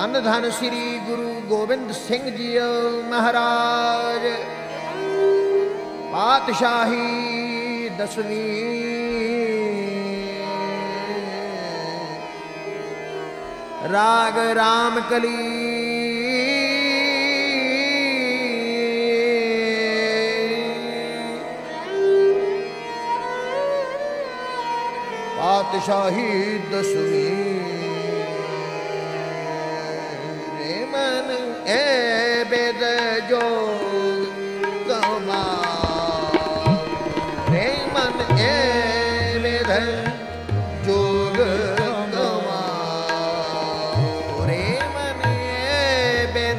ਧੰਨ ਧੰਨ ਸ੍ਰੀ ਗੁਰੂ ਗੋਬਿੰਦ ਸਿੰਘ ਜੀ ਮਹਾਰਾਜ ਪਾਤਸ਼ਾਹੀ ਦਸਵੀਂ। ਰਾਗ ਰਾਮ ਕਲੀ ਪਾਤਸ਼ਾਹੀ ਦਸਵੀਂ। ਰੇ ਮਨ ਏ ਬੇਦ ਜੋਗ ਕਮਾਉ, ਰੇ ਮਨ ਏ ਬੇਦ ਜੋਗ ਕਮਾਉ, ਰੇ ਮਨ ਏ ਬੇਦ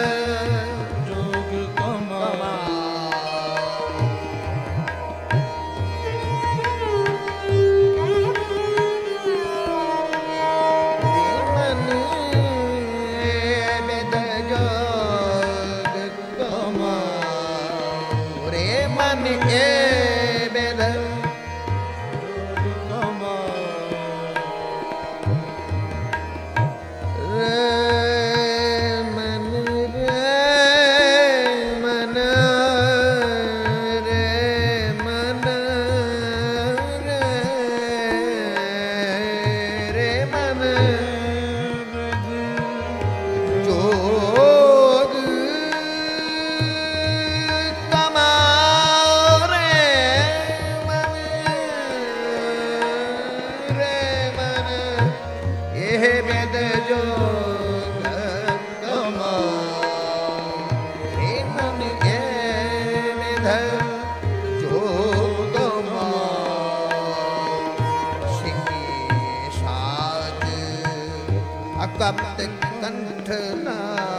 ਕਪਟ ਕੰਠ ਨਾ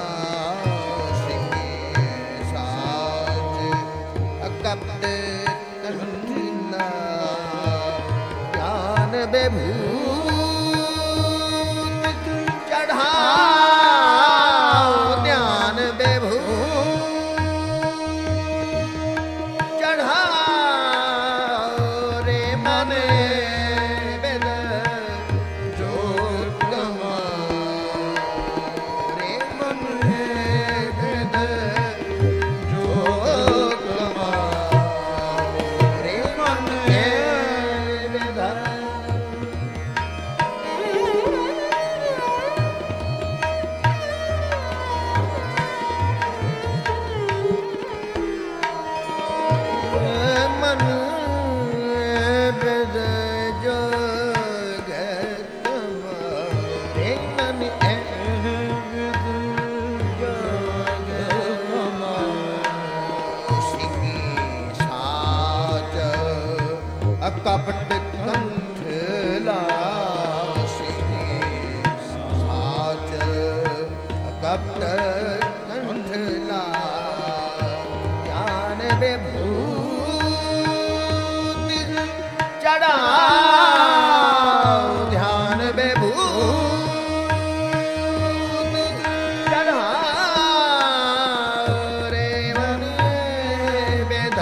ਸਿੰਘੇ ਸਾਜ, ਕਪਟ ਕੰਠ ਨਾ ਗਿਆਨ ਬੇਭੂਤ ਚੜ੍ਹਾਉ, ਧਿਆਨ ਬੇਭੂਤ ਚੜ੍ਹਾਉ, ਰੇ ਮਨ ਕਪਟ ਕੰਠ ਲਾ ਸਿੰਘੇ ਸਾਚ, ਕਪਟ ਕੰਠ ਲਾ ਗਿਆਨ ਬੇਭੂਤ ਚੜ੍ਹਾਉ, ਧਿਆਨ ਬੇਭੂਤ ਚੜ੍ਹਾਉ, ਰੇ ਮਨ ਬੇਦ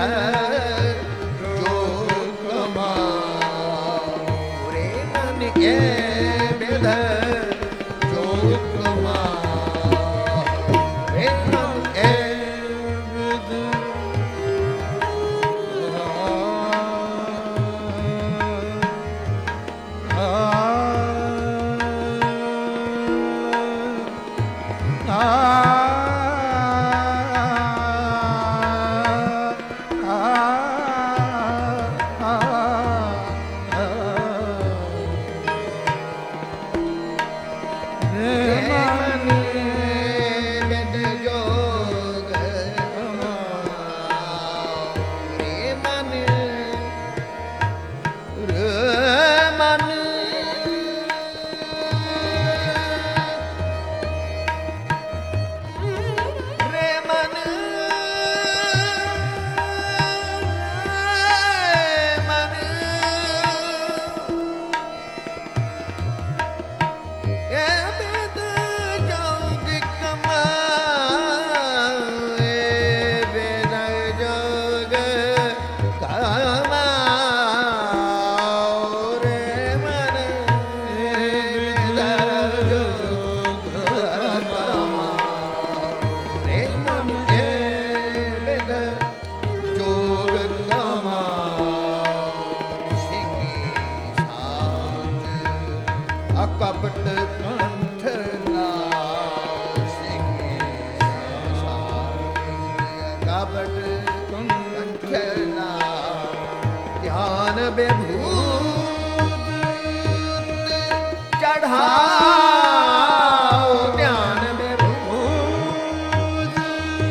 ਕਪਟ ਕੰਠਲਾ ਧਿਆਨ ਬਿਭੂਤ ਚੜ੍ਹਾਓ ਧਿਆਨ ਬਿਭੂਤ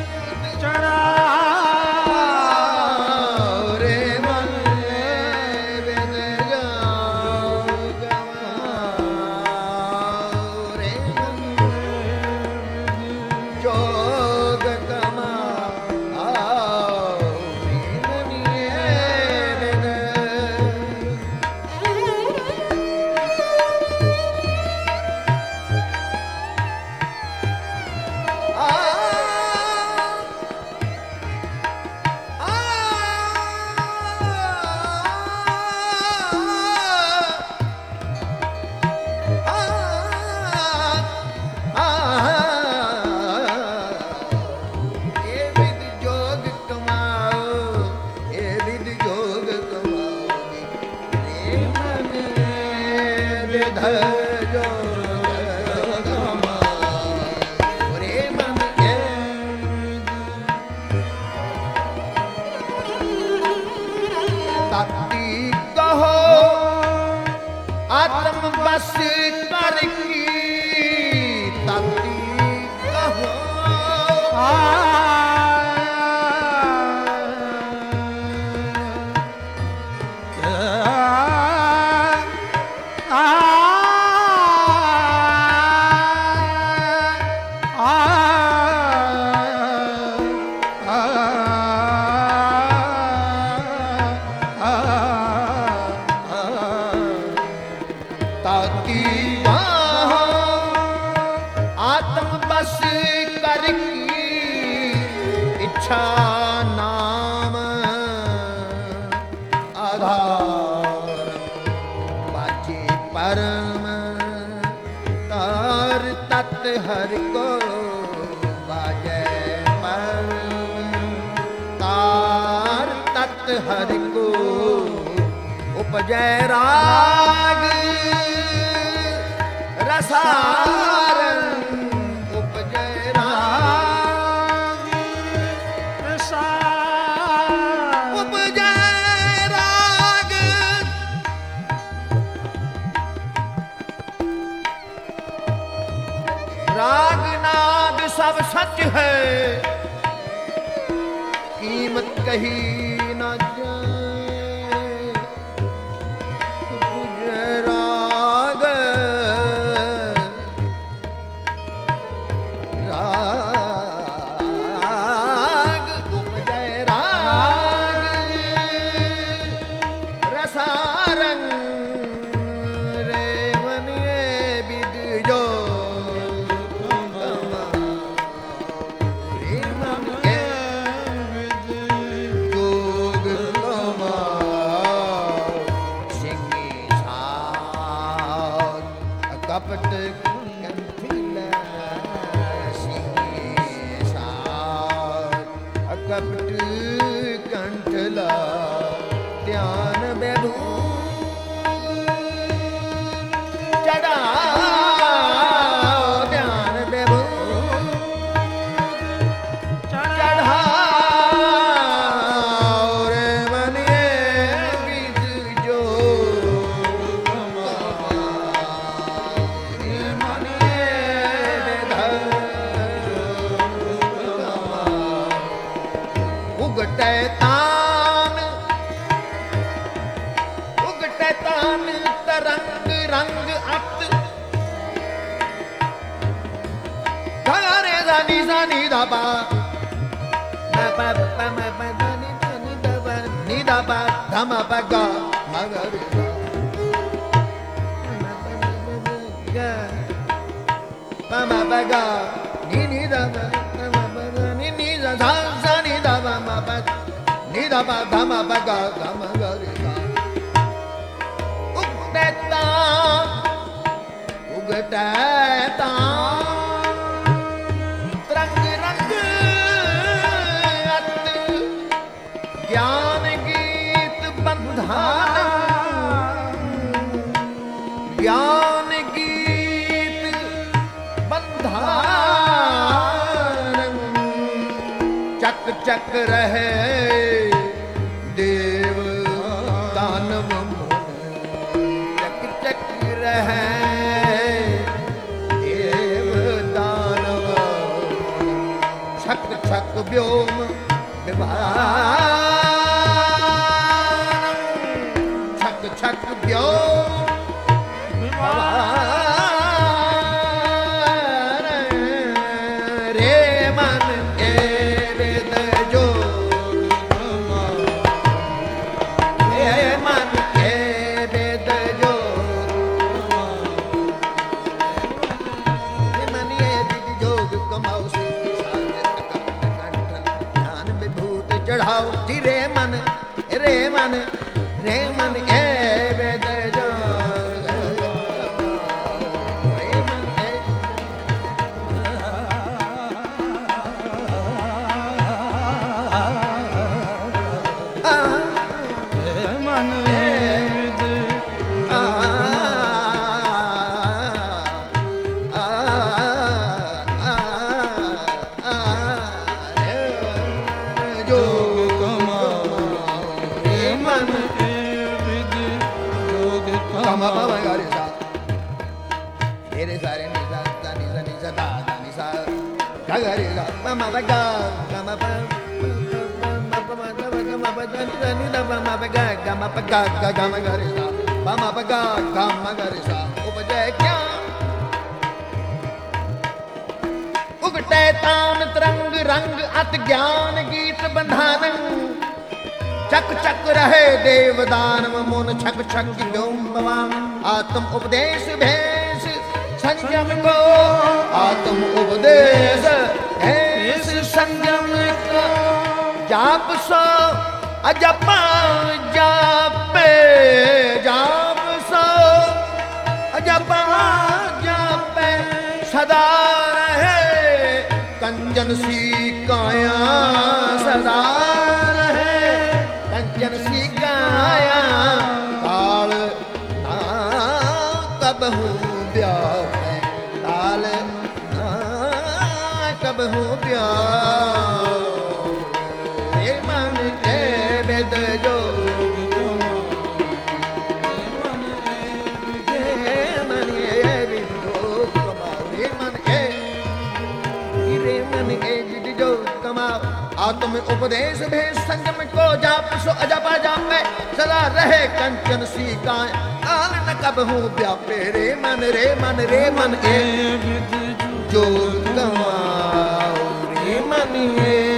ਚੜ੍ਹਾਓ ਰੇ ਮਨ ਬਿਨ ਗਵਾਓ ਰੇ ਮਨ ਜੋਗ ਕਮਾਓ ਮਨੀਏ ਬਿਨ ਆਤਮ ਬਸ ਕਰ ਕੀ ਤਾਤੀ ਕਹੋ ਤਾਤੀ ਆਤਮ ਬਸ ਕਰ ਕੀ ਇੱਛਾ ਨਾਮ ਆਧਾਰ ਬਾਜੇ ਪਰਮ ਤਾਰ ਤਤ ਹਰਿ ਕੋ ਬਾਜੈ ਪਰਮ ਤਾਰ ਤਤ ਹਰਿ ਕੋ ਉਪਜੈ ਰਾਗ ਰਸਾਰਨ ਉਪਜੈ ਰਾਗ ਰਸਾਰ ਉਪਜੈ ਰਾਗ ਰਾਗ ਨਾਦ ਸਭ ਸੱਚ ਹੈ ਕੀਮਤ ਕਹੀ ਨਾ ਜਾਏ ਉਪਜੈ ਰਾਗ ਰਾਗ ਉਪਜੈ ਰਾਗ ਰਸਾਰੰਗ ਰੇ ਮਨੀਏ ਬਿਦ ਜੋ ਕਮਾ ਰੇ ਮਨੀਏ ਬਿਦ ਜੋਗ ਕਮਾ ਸਿੰਘੀ ਸਾਧ ਕਪਟ ਕੰਠਿਲਾ ਕਪਟ ਕੰਠਲਾ ਧਿਆਨ ਬੈਠੂ ਚੜ੍ਹਾਓ ਧਿਆਨ ਬੈਠੂ ਚੜ੍ਹਾਓ ਰੇ ਮਨੀਏ ਬਿਦ ਜੋ ਰੇ ਮਨੀਏ ਉਗਟੈ ਤਾਨ ਤਰੰਗ ਰੰਗ ਅਤ ਗਾਰੇ ਦਾ ਨੀ ਦਾ ਪਾ ਮੈਂ ਪਾ ਮੈਂ ਨੀ ਦਾ ਪਾ ਧਮ ਪਗਾ ਮਗਰ ਪਾ ਪਗਾ ਨੀ ਦਾ ਨੀ ਦਾ ਧਾ ਨੀ ਦਾ ਮਾ ਪਾ ਨੀ ਦਾ ਪਾ ਧਮ ਪਗਾ ਧਮ ਗਰ ਉਗਟੈ ਤਾਂ ਤਰੰਗ ਰੰਗ ਅਤ ਗਿਆਨ ਗੀਤ ਬੰਧਾਨ ਗਿਆਨ ਗੀਤ ਬੰਧਾਨ ਚਕ ਚੱਕ ਚੱਕ ਰਹੇ ਦੇਵ ਦਾਨਵ ਮੋਨ ਚੱਕ ਚੱਕ ਰਹੇ ਦੇਵ ਦਾਨਵ ਛਕ ਛਕ ਵਿਓਮ ਵਿਵਾਨ ਛਕ ਛਕ ਵਿਓਮ ਚੜਾਓ ਜੀ ਰੇ ਮਨ ਰੇ ਮਨ ਰੇ ਮਨ ਇਹ ਵੇਦ ਜੋਗ ਰੇ ਮਨ Kama baba gari sa, ere sare ni sa da ni sa, ga gari sa, mama ba ga, kama ba, mama ba ni da mama ba ga, kama ba ga kama gari sa, mama ba ga kama gari sa, उपजे क्या, उगटे तान तरंग रंग अत ज्ञान गीत बंधान चक चक रहे देव दानव मोन छक छक व्योम भवान आत्म उपदेश भेष संयम को आत्म उपदेश भेष संयम को जाप सो अजपा जापे जाप सो अजपा जापे सदा रहे कंजन सी काया सदा जन सी गाया ताल ना कबहू ब्याह ताल ना कबहू ब्याह ये मन के वेद जो आत्म उपदेश भेष संयम को जाप सो अजपा जापे सदा रहे कंचन सी गाय आल न कबहू व्यापे रे मन रे मन रे मन ए जो गवाओ रे मन ए